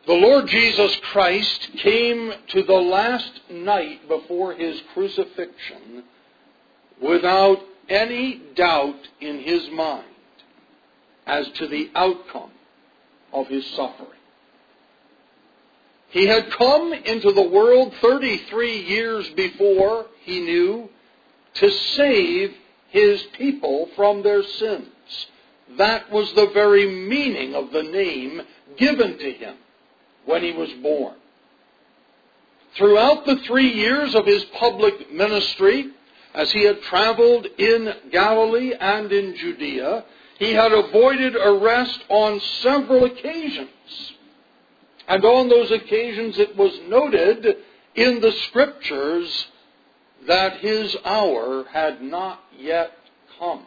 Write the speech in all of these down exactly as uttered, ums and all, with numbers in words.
The Lord Jesus Christ came to the last night before his crucifixion without any doubt in his mind as to the outcome of his suffering. He had come into the world thirty-three years before, he knew, to save his people from their sins. That was the very meaning of the name given to him when he was born. Throughout the three years of his public ministry, as he had traveled in Galilee and in Judea, he had avoided arrest on several occasions. And on those occasions it was noted in the Scriptures that his hour had not yet come.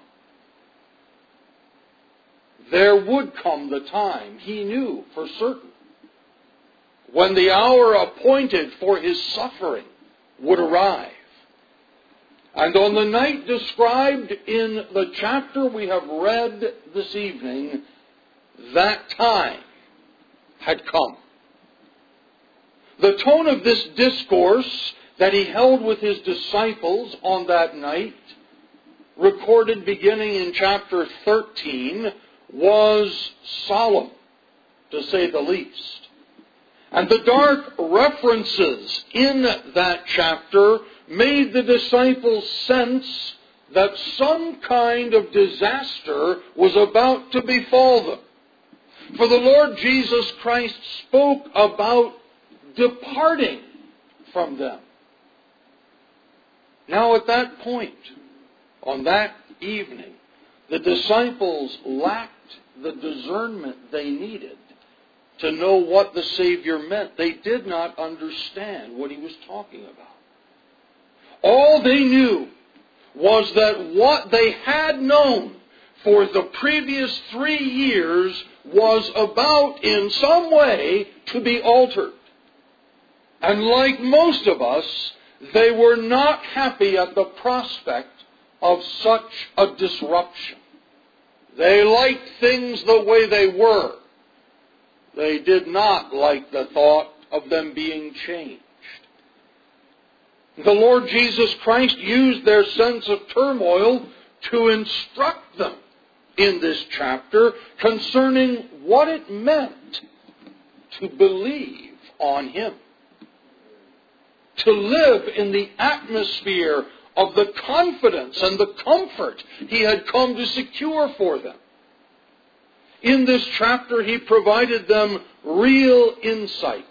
There would come the time, he knew for certain, when the hour appointed for his suffering would arrive. And on the night described in the chapter we have read this evening, that time had come. The tone of this discourse that he held with his disciples on that night, recorded beginning in chapter thirteen, was solemn, to say the least. And the dark references in that chapter made the disciples sense that some kind of disaster was about to befall them. For the Lord Jesus Christ spoke about departing from them. Now at that point, on that evening, the disciples lacked the discernment they needed to know what the Savior meant. They did not understand what he was talking about. All they knew was that what they had known for the previous three years was about, in some way, to be altered. And like most of us, they were not happy at the prospect of such a disruption. They liked things the way they were. They did not like the thought of them being changed. The Lord Jesus Christ used their sense of turmoil to instruct them in this chapter concerning what it meant to believe on him. To live in the atmosphere of the confidence and the comfort he had come to secure for them. In this chapter, he provided them real insight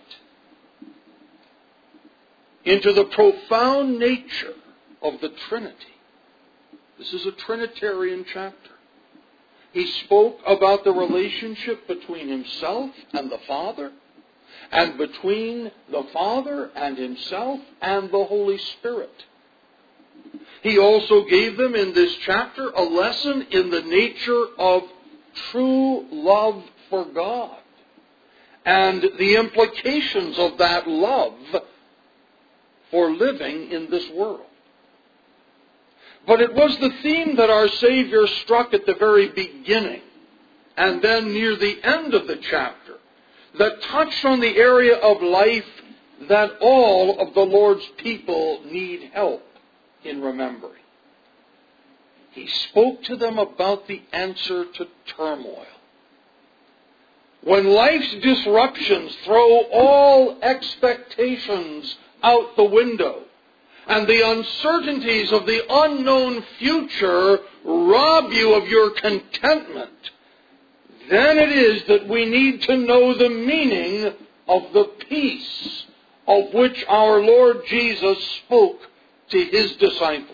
into the profound nature of the Trinity. This is a Trinitarian chapter. He spoke about the relationship between himself and the Father, and between the Father and himself and the Holy Spirit. He also gave them in this chapter a lesson in the nature of true love for God and the implications of that love for living in this world. But it was the theme that our Savior struck at the very beginning and then near the end of the chapter that touched on the area of life that all of the Lord's people need help in remembering. He spoke to them about the answer to turmoil. When life's disruptions throw all expectations out the window, and the uncertainties of the unknown future rob you of your contentment, then it is that we need to know the meaning of the peace of which our Lord Jesus spoke to his disciples.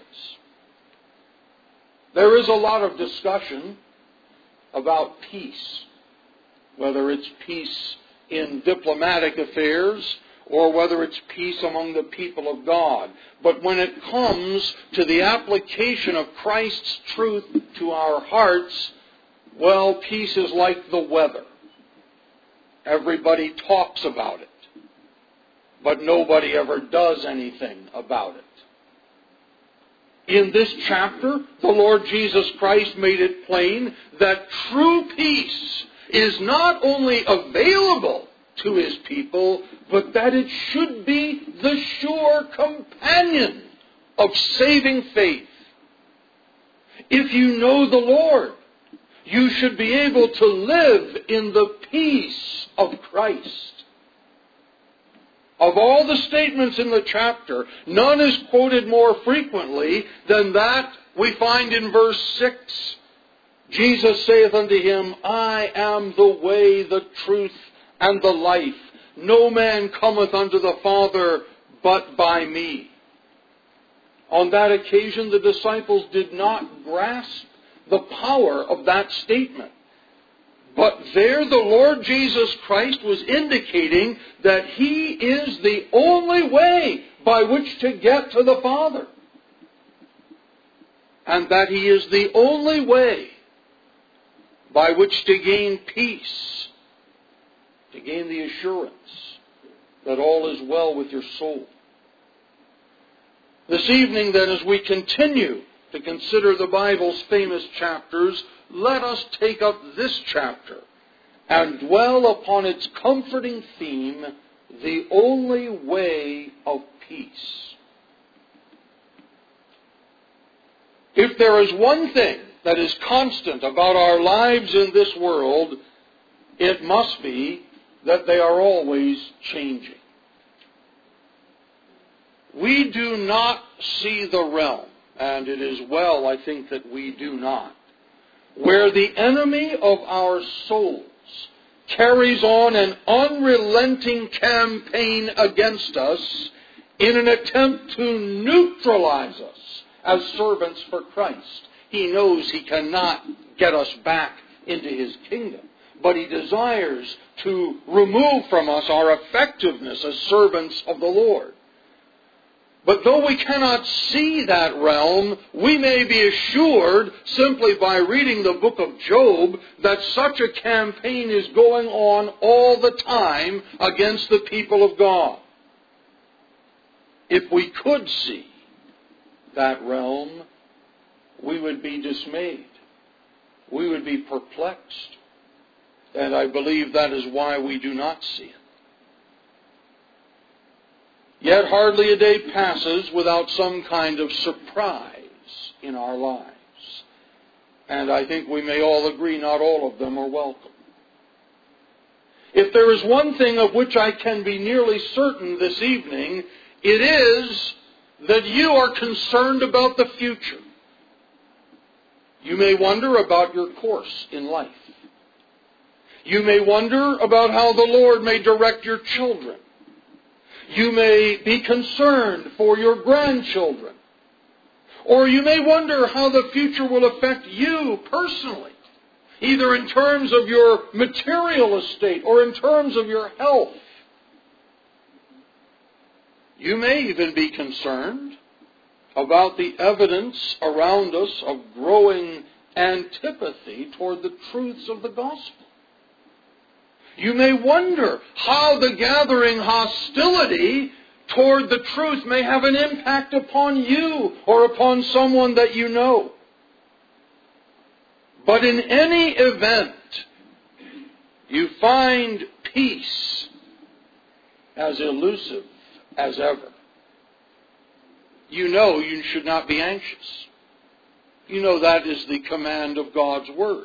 There is a lot of discussion about peace, whether it's peace in diplomatic affairs or whether it's peace among the people of God. But when it comes to the application of Christ's truth to our hearts, well, peace is like the weather. Everybody talks about it, but nobody ever does anything about it. In this chapter, the Lord Jesus Christ made it plain that true peace is not only available to his people, but that it should be the sure companion of saving faith. If you know the Lord, you should be able to live in the peace of Christ. Of all the statements in the chapter, none is quoted more frequently than that we find in verse six. Jesus saith unto him, I am the way, the truth, and the life. No man cometh unto the Father but by me. On that occasion, the disciples did not grasp the power of that statement. But there the Lord Jesus Christ was indicating that He is the only way by which to get to the Father. And that He is the only way by which to gain peace, to gain the assurance that all is well with your soul. This evening, then, as we continue to consider the Bible's famous chapters, let us take up this chapter and dwell upon its comforting theme, the only way of peace. If there is one thing that is constant about our lives in this world, it must be that they are always changing. We do not see the realm, and it is well, I think, that we do not, where the enemy of our souls carries on an unrelenting campaign against us in an attempt to neutralize us as servants for Christ. He knows he cannot get us back into his kingdom, but he desires to remove from us our effectiveness as servants of the Lord. But though we cannot see that realm, we may be assured simply by reading the book of Job that such a campaign is going on all the time against the people of God. If we could see that realm, we would be dismayed. We would be perplexed. And I believe that is why we do not see it. Yet hardly a day passes without some kind of surprise in our lives. And I think we may all agree not all of them are welcome. If there is one thing of which I can be nearly certain this evening, it is that you are concerned about the future. You may wonder about your course in life. You may wonder about how the Lord may direct your children. You may be concerned for your grandchildren. Or you may wonder how the future will affect you personally, either in terms of your material estate or in terms of your health. You may even be concerned about the evidence around us of growing antipathy toward the truths of the gospel. You may wonder how the gathering hostility toward the truth may have an impact upon you or upon someone that you know. But in any event, you find peace as elusive as ever. You know you should not be anxious. You know that is the command of God's Word.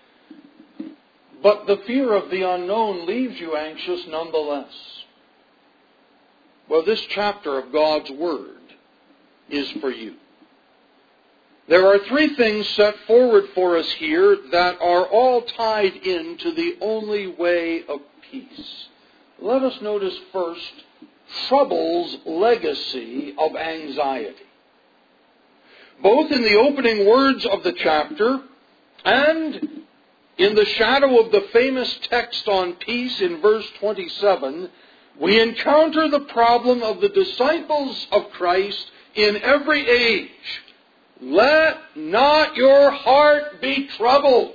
But the fear of the unknown leaves you anxious nonetheless. Well, this chapter of God's Word is for you. There are three things set forward for us here that are all tied into the only way of peace. Let us notice first trouble's legacy of anxiety. Both in the opening words of the chapter and in the shadow of the famous text on peace in verse twenty-seven, we encounter the problem of the disciples of Christ in every age. Let not your heart be troubled,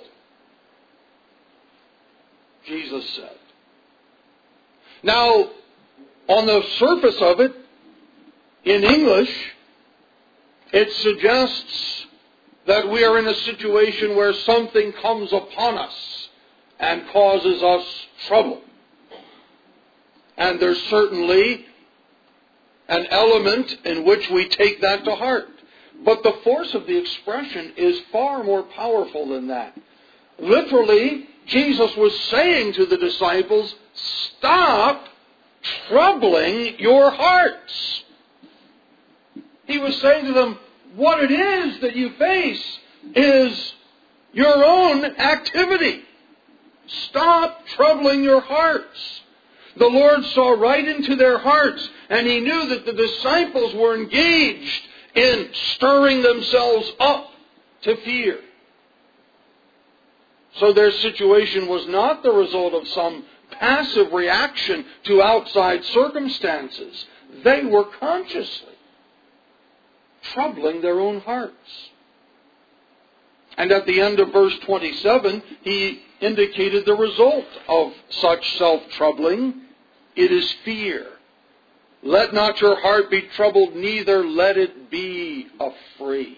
Jesus said. Now, on the surface of it, in English, it suggests that we are in a situation where something comes upon us and causes us trouble. And there's certainly an element in which we take that to heart. But the force of the expression is far more powerful than that. Literally, Jesus was saying to the disciples, stop troubling your hearts. He was saying to them, what it is that you face is your own activity. Stop troubling your hearts. The Lord saw right into their hearts, and He knew that the disciples were engaged in stirring themselves up to fear. So their situation was not the result of some passive reaction to outside circumstances. They were consciously troubling their own hearts. And at the end of verse twenty-seven, He indicated the result of such self-troubling. It is fear. Let not your heart be troubled, neither let it be afraid.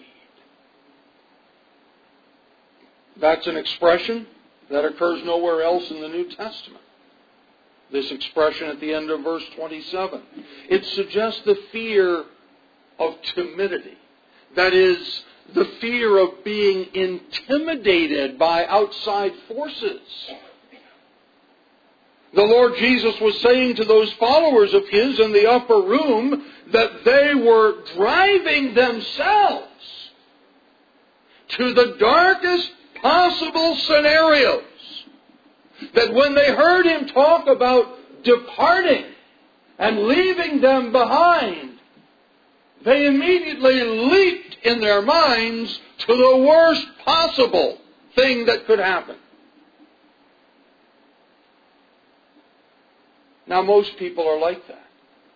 That's an expression that occurs nowhere else in the New Testament. This expression at the end of verse twenty-seven. It suggests the fear of timidity. That is, the fear of being intimidated by outside forces. The Lord Jesus was saying to those followers of His in the upper room that they were driving themselves to the darkest possible scenarios. That when they heard Him talk about departing and leaving them behind, they immediately leaped in their minds to the worst possible thing that could happen. Now, most people are like that.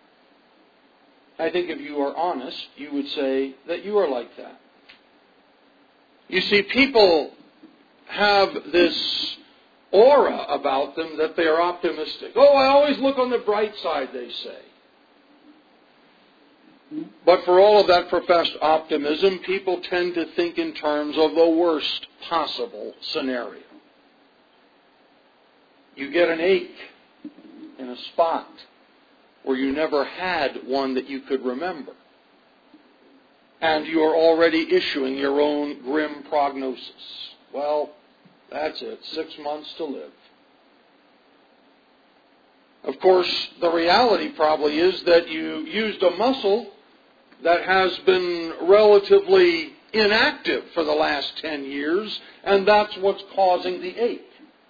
I think if you are honest, you would say that you are like that. You see, people have this aura about them that they are optimistic. Oh, I always look on the bright side, they say. But for all of that professed optimism, people tend to think in terms of the worst possible scenario. You get an ache in a spot where you never had one that you could remember. And you are already issuing your own grim prognosis. Well, that's it. Six months to live. Of course, the reality probably is that you used a muscle that has been relatively inactive for the last ten years, and that's what's causing the ache.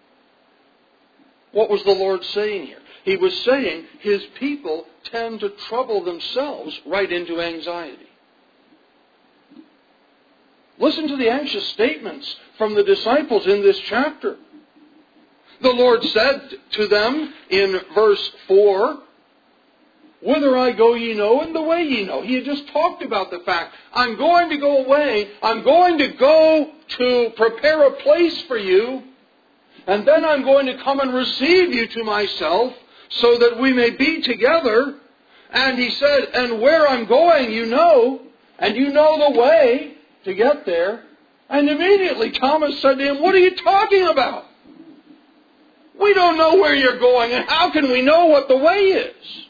What was the Lord saying here? He was saying His people tend to trouble themselves right into anxiety. Listen to the anxious statements from the disciples in this chapter. The Lord said to them in verse four, whither I go ye know, and the way ye know. He had just talked about the fact, I'm going to go away, I'm going to go to prepare a place for you, and then I'm going to come and receive you to myself, so that we may be together. And He said, and where I'm going you know, and you know the way to get there. And immediately Thomas said to Him, what are you talking about? We don't know where you're going, and how can we know what the way is?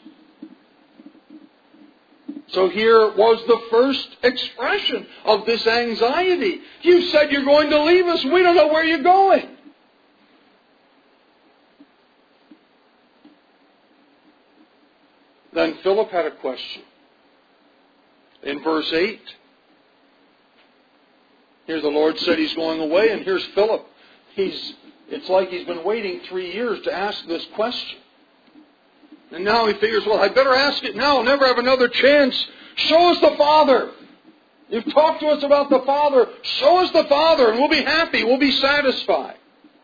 So here was the first expression of this anxiety. You said you're going to leave us. We don't know where you're going. Then Philip had a question. In verse eight, here the Lord said He's going away, and here's Philip. He's, it's like he's been waiting three years to ask this question. And now he figures, well, I better ask it now. I'll never have another chance. Show us the Father. You've talked to us about the Father. Show us the Father, and we'll be happy. We'll be satisfied.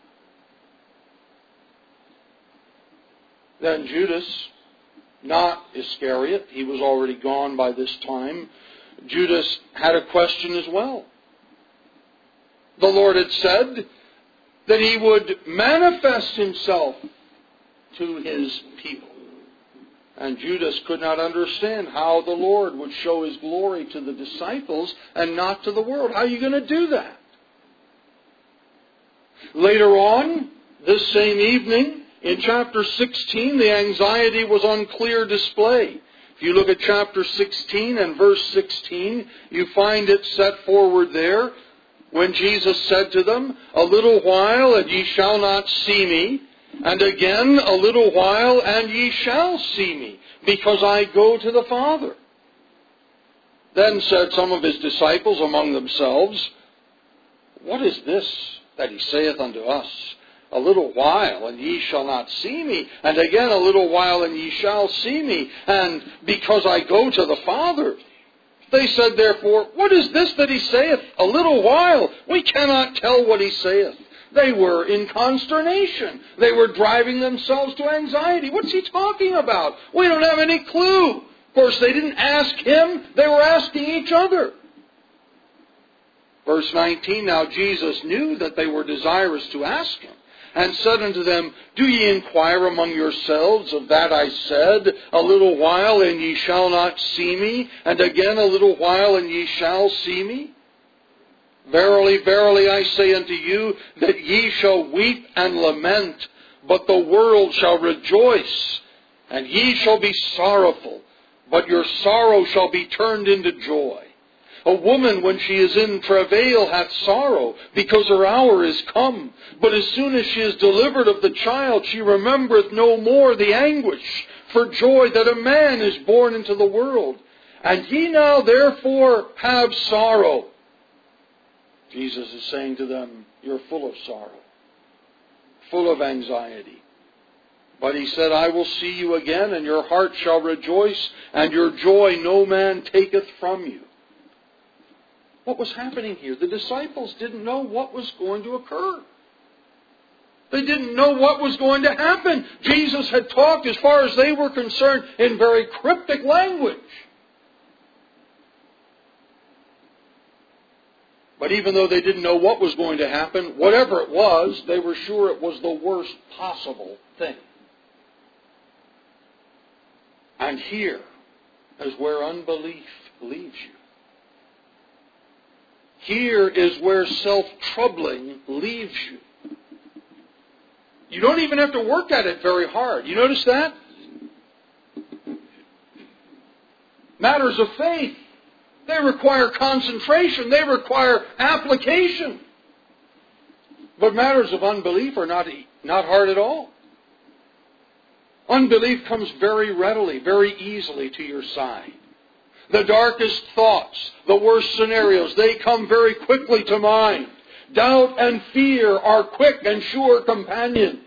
Then Judas, not Iscariot, he was already gone by this time, Judas had a question as well. The Lord had said that He would manifest Himself to His people. And Judas could not understand how the Lord would show His glory to the disciples and not to the world. How are you going to do that? Later on, this same evening, In chapter sixteen, the anxiety was on clear display. If you look at chapter sixteen and verse sixteen, you find it set forward there when Jesus said to them, "A little while and ye shall not see me, and again a little while and ye shall see me, because I go to the Father." Then said some of his disciples among themselves, "What is this that he saith unto us? A little while, and ye shall not see me, and again a little while, and ye shall see me, and because I go to the Father." They said therefore, "What is this that he saith? A little while. We cannot tell what he saith." They were in consternation. They were driving themselves to anxiety. What's he talking about? We don't have any clue. Of course, they didn't ask him. They were asking each other. Verse nineteen, "Now Jesus knew that they were desirous to ask him, and said unto them, Do ye inquire among yourselves of that I said, A little while, and ye shall not see me, and again a little while, and ye shall see me? Verily, verily, I say unto you, that ye shall weep and lament, but the world shall rejoice. And ye shall be sorrowful, but your sorrow shall be turned into joy. A woman, when she is in travail, hath sorrow, because her hour is come. But as soon as she is delivered of the child, she remembereth no more the anguish for joy that a man is born into the world. And ye now therefore have sorrow." Jesus is saying to them, you're full of sorrow, full of anxiety. But he said, "I will see you again, and your heart shall rejoice, and your joy no man taketh from you." What was happening here? The disciples didn't know what was going to occur. They didn't know what was going to happen. Jesus had talked, as far as they were concerned, in very cryptic language. But even though they didn't know what was going to happen, whatever it was, they were sure it was the worst possible thing. And here is where unbelief leaves you. Here is where self-troubling leaves you. You don't even have to work at it very hard. You notice that? Matters of faith, they require concentration. They require application. But matters of unbelief are not, not hard at all. Unbelief comes very readily, very easily to your side. The darkest thoughts, the worst scenarios, they come very quickly to mind. Doubt and fear are quick and sure companions.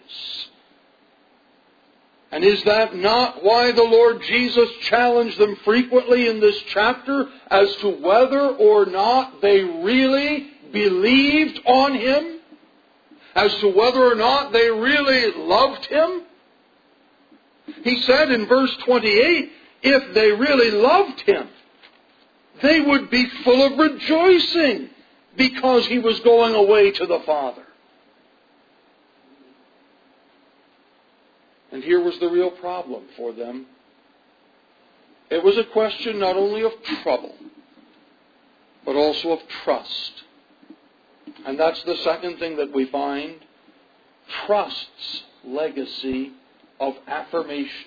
And is that not why the Lord Jesus challenged them frequently in this chapter as to whether or not they really believed on Him? As to whether or not they really loved Him? He said in verse twenty-eight, if they really loved Him, they would be full of rejoicing because He was going away to the Father. And here was the real problem for them. It was a question not only of trouble, but also of trust. And that's the second thing that we find. Trust's legacy of affirmation.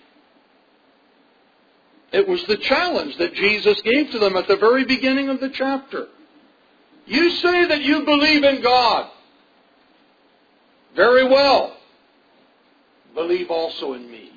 It was the challenge that Jesus gave to them at the very beginning of the chapter. You say that you believe in God. Very well. Believe also in me.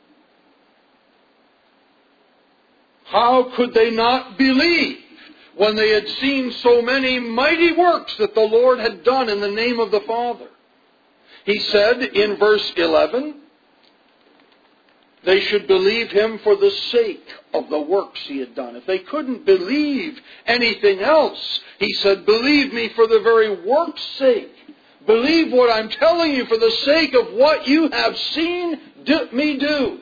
How could they not believe when they had seen so many mighty works that the Lord had done in the name of the Father? He said in verse eleven, they should believe Him for the sake of the works He had done. If they couldn't believe anything else, He said, believe me for the very work's sake. Believe what I'm telling you for the sake of what you have seen do, me do.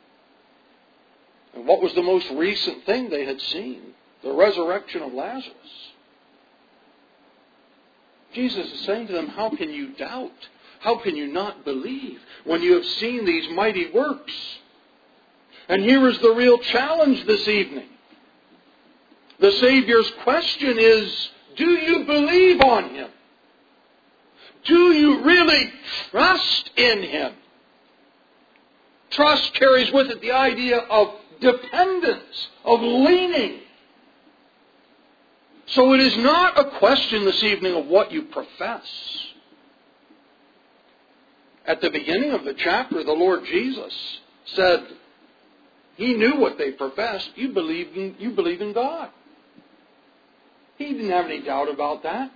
And what was the most recent thing they had seen? The resurrection of Lazarus. Jesus is saying to them, how can you doubt? How can you not believe when you have seen these mighty works? And here is the real challenge this evening. The Savior's question is, do you believe on Him? Do you really trust in Him? Trust carries with it the idea of dependence, of leaning. So it is not a question this evening of what you profess. At the beginning of the chapter, the Lord Jesus said, He knew what they professed. You believe in, you believe in God. He didn't have any doubt about that.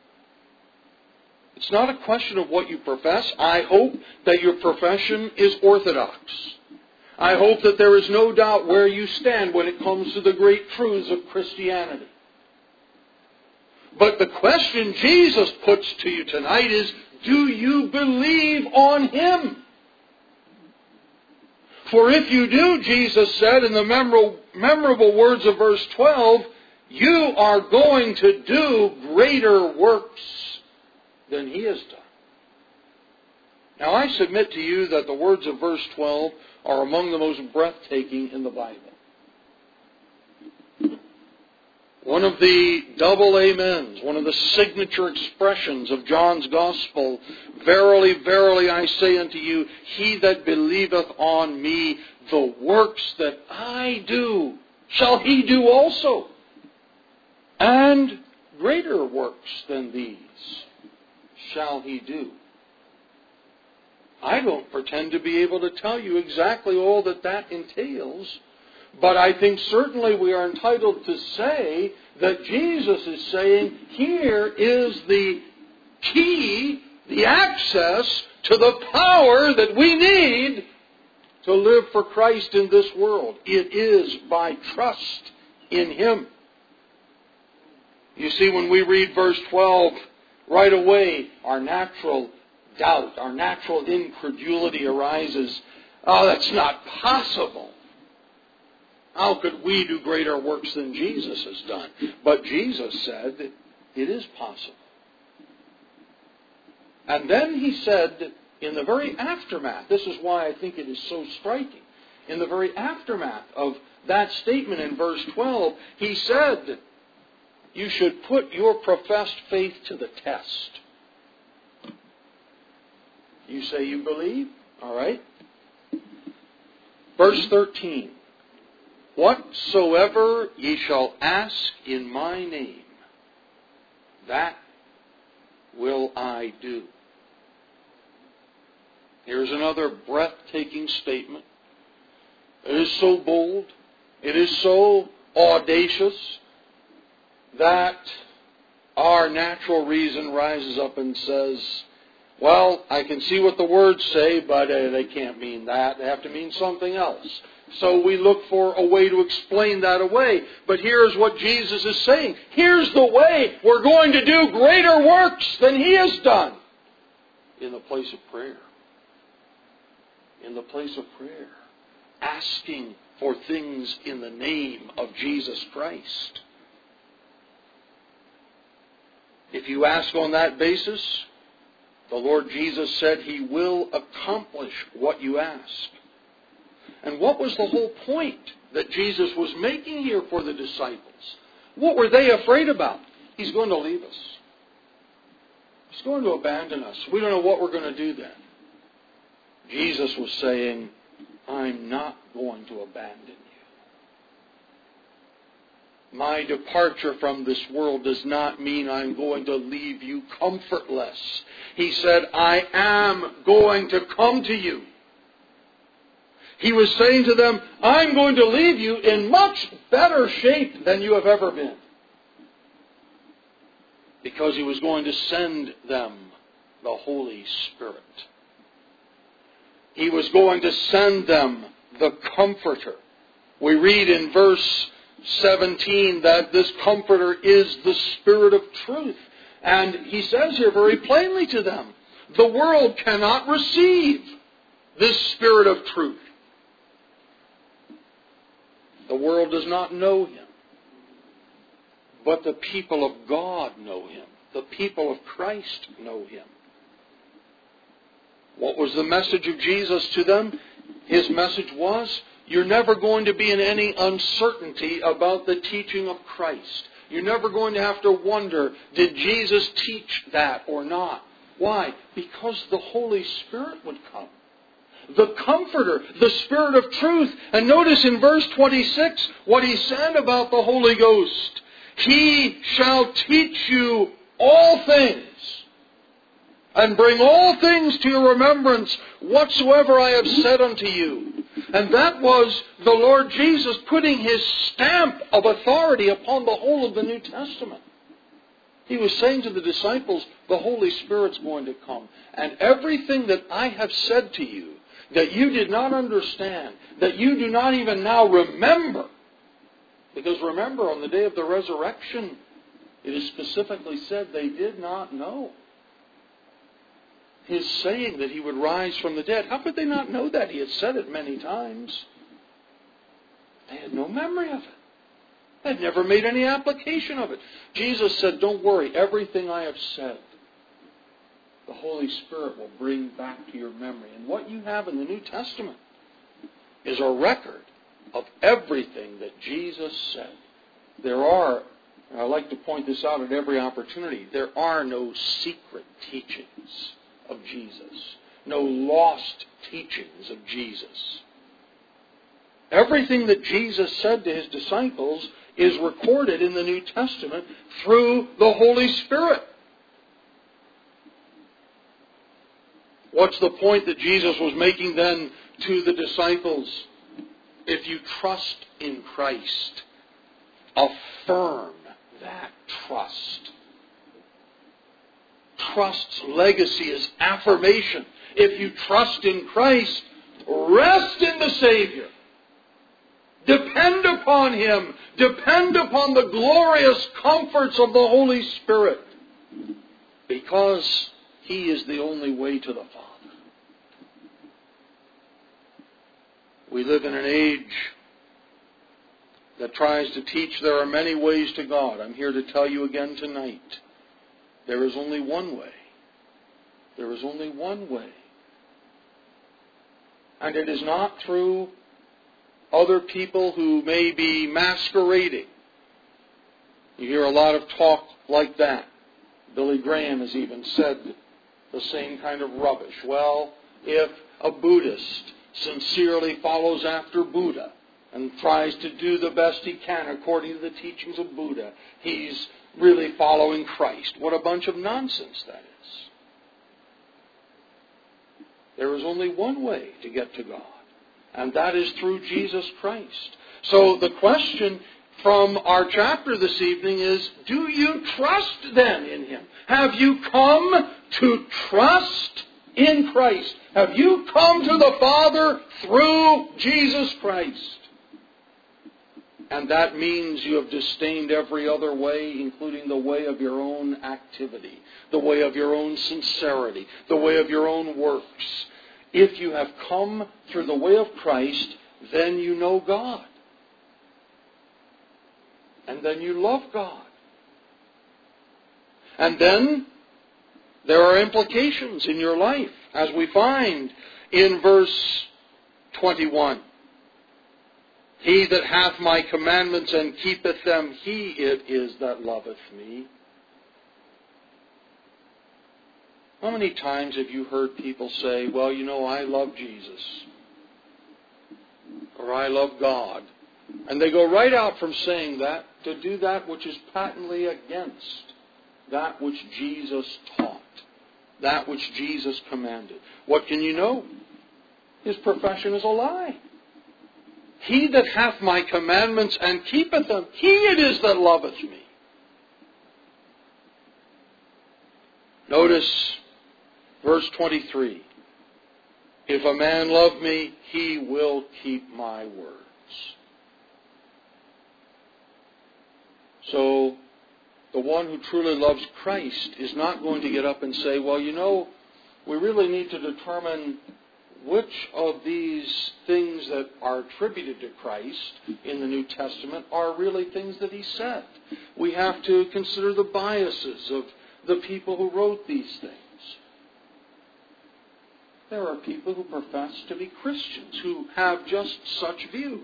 It's not a question of what you profess. I hope that your profession is orthodox. I hope that there is no doubt where you stand when it comes to the great truths of Christianity. But the question Jesus puts to you tonight is, do you believe on Him? For if you do, Jesus said in the memorable, memorable words of verse twelve, you are going to do greater works than He has done. Now I submit to you that the words of verse twelve are among the most breathtaking in the Bible. One of the double amens, one of the signature expressions of John's Gospel, verily, verily, I say unto you, he that believeth on me, the works that I do, shall he do also. And greater works than these shall he do. I don't pretend to be able to tell you exactly all that that entails, but I think certainly we are entitled to say that Jesus is saying, here is the key, the access to the power that we need to live for Christ in this world. It is by trust in Him. You see, when we read verse twelve, right away our natural doubt, our natural incredulity arises. Oh, that's not possible. How could we do greater works than Jesus has done? But Jesus said that it is possible. And then He said, in the very aftermath, this is why I think it is so striking, in the very aftermath of that statement in verse twelve, He said, you should put your professed faith to the test. You say you believe? All right. Verse thirteen. Whatsoever ye shall ask in my name, that will I do. Here's another breathtaking statement. It is so bold, it is so audacious, that our natural reason rises up and says, well, I can see what the words say, but uh, they can't mean that. They have to mean something else. So we look for a way to explain that away. But here's what Jesus is saying. Here's the way. We're going to do greater works than He has done. In the place of prayer. In the place of prayer. Asking for things in the name of Jesus Christ. If you ask on that basis, the Lord Jesus said He will accomplish what you ask. And what was the whole point that Jesus was making here for the disciples? What were they afraid about? He's going to leave us. He's going to abandon us. We don't know what we're going to do then. Jesus was saying, I'm not going to abandon you. My departure from this world does not mean I'm going to leave you comfortless. He said, I am going to come to you. He was saying to them, I'm going to leave you in much better shape than you have ever been. Because He was going to send them the Holy Spirit. He was going to send them the Comforter. We read in verse seventeen that this Comforter is the Spirit of truth. And He says here very plainly to them, the world cannot receive this Spirit of truth. The world does not know Him. But the people of God know Him. The people of Christ know Him. What was the message of Jesus to them? His message was, you're never going to be in any uncertainty about the teaching of Christ. You're never going to have to wonder, did Jesus teach that or not? Why? Because the Holy Spirit would come. the Comforter, the Spirit of truth. And notice in verse twenty-six what he said about the Holy Ghost. He shall teach you all things, and bring all things to your remembrance, whatsoever I have said unto you. And that was the Lord Jesus putting His stamp of authority upon the whole of the New Testament. He was saying to the disciples, the Holy Spirit's going to come. And everything that I have said to you, that you did not understand, that you do not even now remember. Because remember, on the day of the resurrection, it is specifically said they did not know. His saying that He would rise from the dead. How could they not know that? He had said it many times. They had no memory of it. They had never made any application of it. Jesus said, don't worry, everything I have said, the Holy Spirit will bring back to your memory. And what you have in the New Testament is a record of everything that Jesus said. There are, and I like to point this out at every opportunity, there are no secret teachings of Jesus. No lost teachings of Jesus. Everything that Jesus said to His disciples is recorded in the New Testament through the Holy Spirit. What's the point that Jesus was making then to the disciples? If you trust in Christ, affirm that trust. Trust's legacy is affirmation. If you trust in Christ, rest in the Savior. Depend upon Him. Depend upon the glorious comforts of the Holy Spirit. Because He is the only way to the Father. We live in an age that tries to teach there are many ways to God. I'm here to tell you again tonight. There is only one way. There is only one way. And it is not through other people who may be masquerading. You hear a lot of talk like that. Billy Graham has even said the same kind of rubbish. Well, if a Buddhist sincerely follows after Buddha and tries to do the best he can according to the teachings of Buddha, he's really following Christ. What a bunch of nonsense that is. There is only one way to get to God, and that is through Jesus Christ. So the question from our chapter this evening is, do you trust then in Him? Have you come to trust in Christ? Have you come to the Father through Jesus Christ? And that means you have disdained every other way, including the way of your own activity, the way of your own sincerity, the way of your own works. If you have come through the way of Christ, then you know God. And then you love God. And then there are implications in your life, as we find in verse twenty-one. He that hath my commandments and keepeth them, he it is that loveth me. How many times have you heard people say, well, you know, I love Jesus, or I love God, and they go right out from saying that to do that which is patently against that which Jesus taught, that which Jesus commanded. What can you know? His profession is a lie. He that hath my commandments and keepeth them, he it is that loveth me. Notice verse twenty-three. If a man love me, he will keep my words. So, the one who truly loves Christ is not going to get up and say, well, you know, we really need to determine which of these things that are attributed to Christ in the New Testament are really things that He said. We have to consider the biases of the people who wrote these things. There are people who profess to be Christians who have just such views.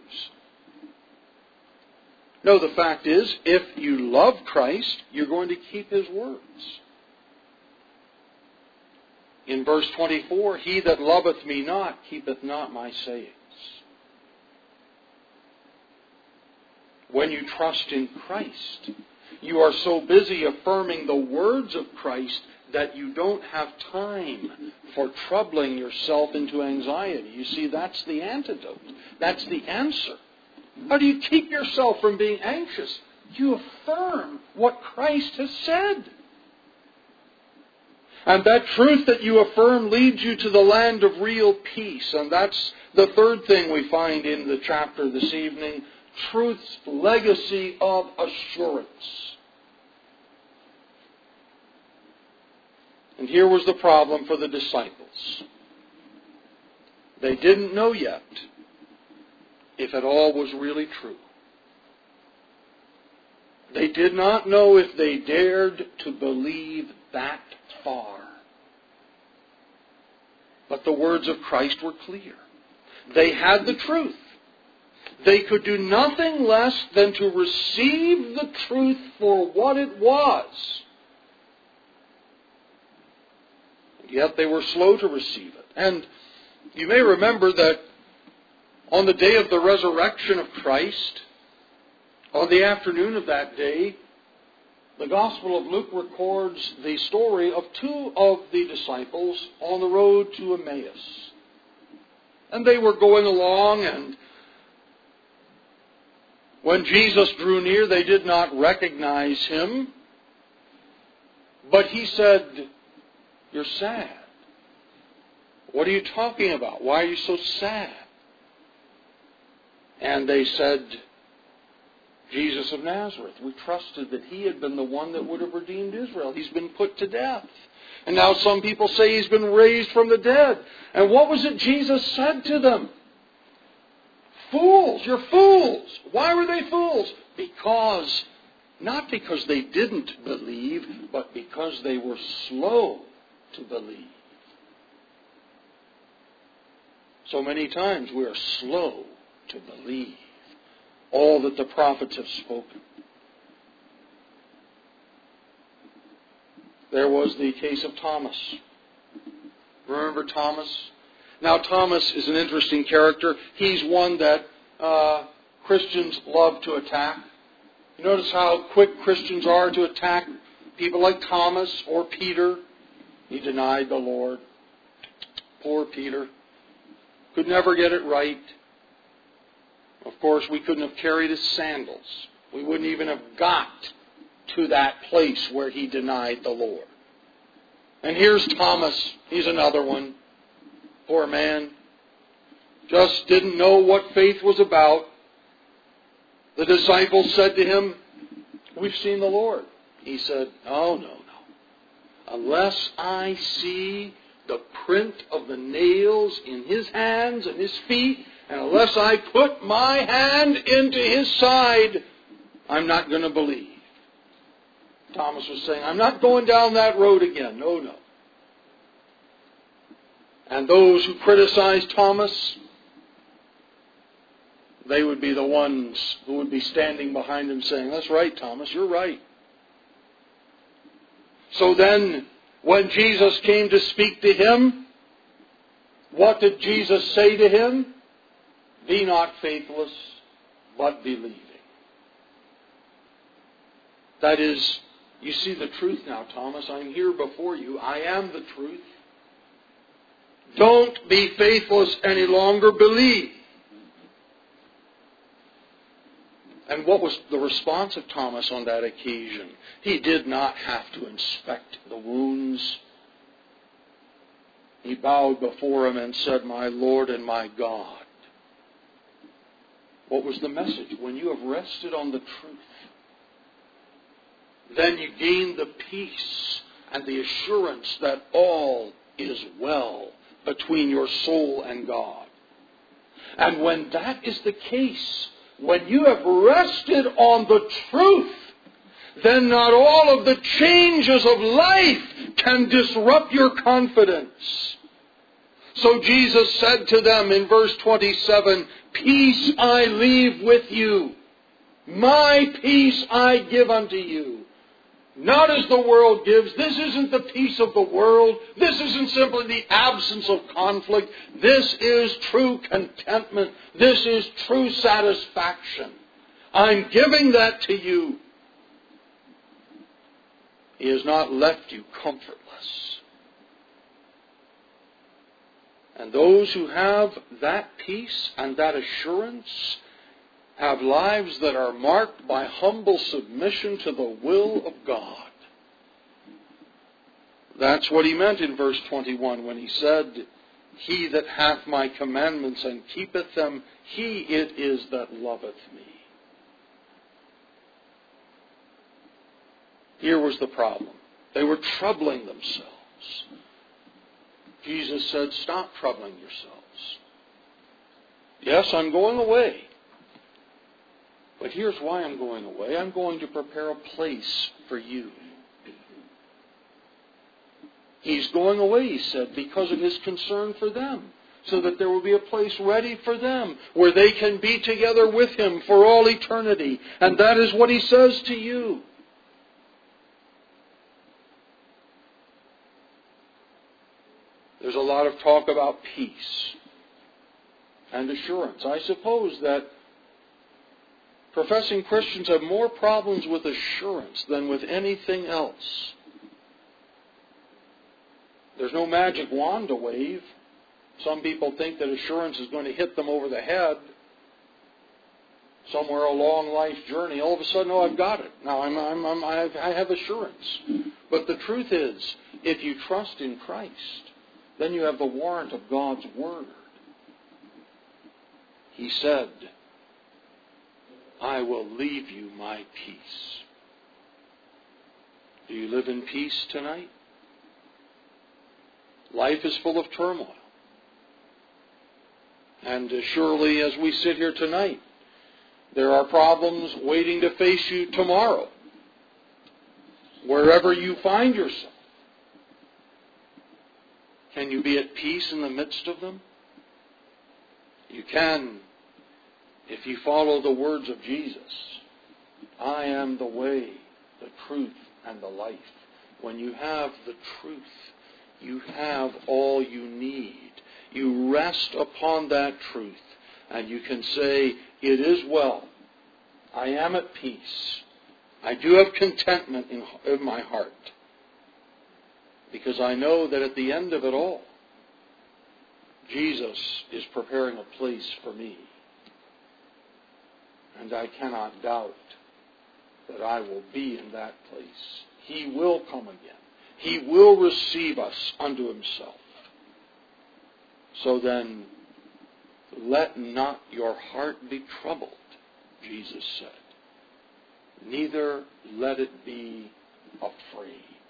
No, the fact is, if you love Christ, you're going to keep His words. In verse twenty-four, he that loveth me not keepeth not my sayings. When you trust in Christ, you are so busy affirming the words of Christ that you don't have time for troubling yourself into anxiety. You see, that's the antidote. That's the answer. How do you keep yourself from being anxious? You affirm what Christ has said. And that truth that you affirm leads you to the land of real peace. And that's the third thing we find in the chapter this evening. Truth's legacy of assurance. And here was the problem for the disciples. They didn't know yet if it all was really true. They did not know if they dared to believe that far. But the words of Christ were clear. They had the truth. They could do nothing less than to receive the truth for what it was. Yet they were slow to receive it. And you may remember that on the day of the resurrection of Christ, on the afternoon of that day, the Gospel of Luke records the story of two of the disciples on the road to Emmaus. And they were going along, and when Jesus drew near, they did not recognize him. But he said, "You're sad. What are you talking about? Why are you so sad?" And they said, "Jesus of Nazareth. We trusted that he had been the one that would have redeemed Israel. He's been put to death. And now some people say he's been raised from the dead." And what was it Jesus said to them? Fools, you're fools. Why were they fools? Because, not because they didn't believe, but because they were slow to believe. So many times we are slow to believe all that the prophets have spoken. There was the case of Thomas. Remember Thomas? Now Thomas is an interesting character. He's one that uh, Christians love to attack. You notice how quick Christians are to attack people like Thomas or Peter. He denied the Lord. Poor Peter. Could never get it right. Of course, we couldn't have carried his sandals. We wouldn't even have got to that place where he denied the Lord. And here's Thomas. He's another one. Poor man. Just didn't know what faith was about. The disciples said to him, "We've seen the Lord." He said, "Oh, no, no. Unless I see the print of the nails in his hands and his feet, and unless I put my hand into his side, I'm not going to believe." Thomas was saying, "I'm not going down that road again. No, no." And those who criticized Thomas, they would be the ones who would be standing behind him saying, "That's right, Thomas, you're right." So then, when Jesus came to speak to him, what did Jesus say to him? "Be not faithless, but believing." That is, you see the truth now, Thomas. I'm here before you. I am the truth. Don't be faithless any longer. Believe. And what was the response of Thomas on that occasion? He did not have to inspect the wounds. He bowed before him and said, "My Lord and my God." What was the message? When you have rested on the truth, then you gain the peace and the assurance that all is well between your soul and God. And when that is the case, when you have rested on the truth, then not all of the changes of life can disrupt your confidence. So Jesus said to them in verse twenty-seven, "Peace I leave with you. My peace I give unto you. not as the world gives. This isn't the peace of the world. This isn't simply the absence of conflict. This is true contentment. This is true satisfaction. I'm giving that to you. He has not left you comfortless. And those who have that peace and that assurance have lives that are marked by humble submission to the will of God. That's what he meant in verse twenty-one when he said, He that hath my commandments and keepeth them, he it is that loveth me. Here was the problem. They were troubling themselves. Jesus said, stop troubling yourselves. Yes, I'm going away. But here's why I'm going away. I'm going to prepare a place for you. He's going away, he said, because of his concern for them, so that there will be a place ready for them where they can be together with him for all eternity. And that is what he says to you. There's a lot of talk about peace and assurance. I suppose that professing Christians have more problems with assurance than with anything else. There's no magic wand to wave. Some people think that assurance is going to hit them over the head somewhere along life's journey. All of a sudden, oh, I've got it. Now I'm, I'm, I'm, I have assurance. But the truth is, if you trust in Christ, then you have the warrant of God's Word. He said, I will leave you my peace. Do you live in peace tonight? Life is full of turmoil. And as surely as we sit here tonight, there are problems waiting to face you tomorrow, wherever you find yourself. Can you be at peace in the midst of them? You can if you follow the words of Jesus. I am the way, the truth, and the life. When you have the truth, you have all you need. You rest upon that truth, and you can say, it is well. I am at peace. I do have contentment in, in my heart. Because I know that at the end of it all, Jesus is preparing a place for me. And I cannot doubt that I will be in that place. He will come again. He will receive us unto himself. So then, let not your heart be troubled, Jesus said. Neither let it be afraid.